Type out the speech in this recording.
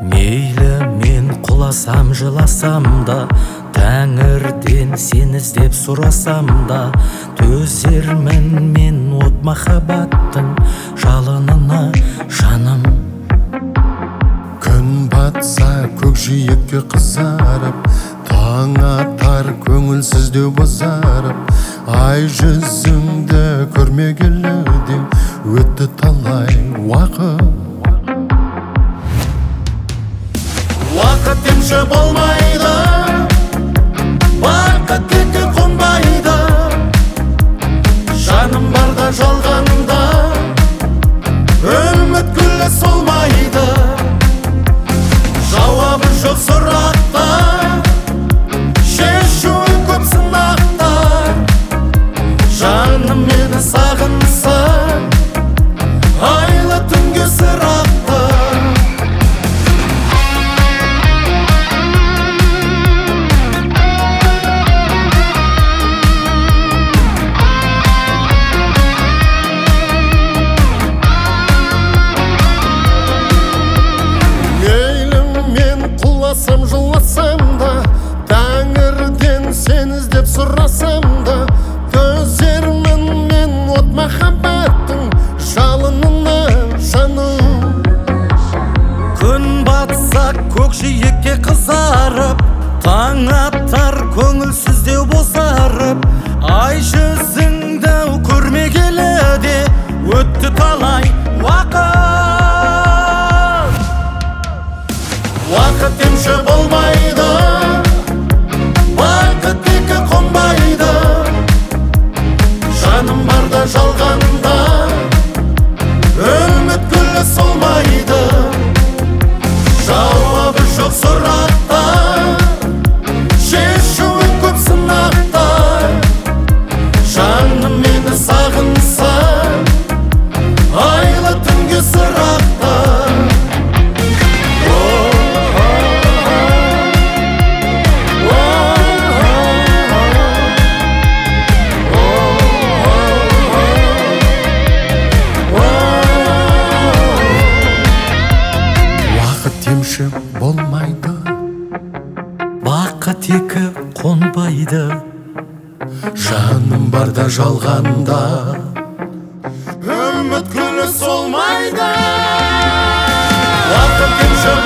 Мейлі мен құласам жыласам да, Тәңірден сен іздеп сұрасам да, төзермін мен от махаббаттың жалынына жаным. Күн батса көкжиекке қызарып, таң атар көңілсіздеу бозарып, ай жүзіңді көрмегелі де өтті талай уақыт. Уақыт емші болмайды, бақыт текке қонбайды. Жаным барда жалғанда, үміт гүлі солмайды. Жауабы жоқ сұрақта, шешуі көп сынақта. Жаным мені сағынса, айлы түнге сырақты. Жыласам да, Тәңірден сен іздеп сұрасам да, төзермін мен от махаббаттың жалынына жаным. Күн батса көкжиекке қызарып, таң атар көңілсіздеу бозарып, ай жүзіңді көрмегелі де өтті талай уақыт. Уақыт емші болмайды, бақыт текке қонбайды. Жаным барда жалғанда, үміт гүлі солмайды. Жауабы жоқ сұрақта, шешуі көп сынақта. Жаным мені сағынса, айлы түнге сырақты. Емші болмайды, бақыт екі қонбайды. Жаным барда жалғанда, үміт гүлі солмайды. Уақыт емші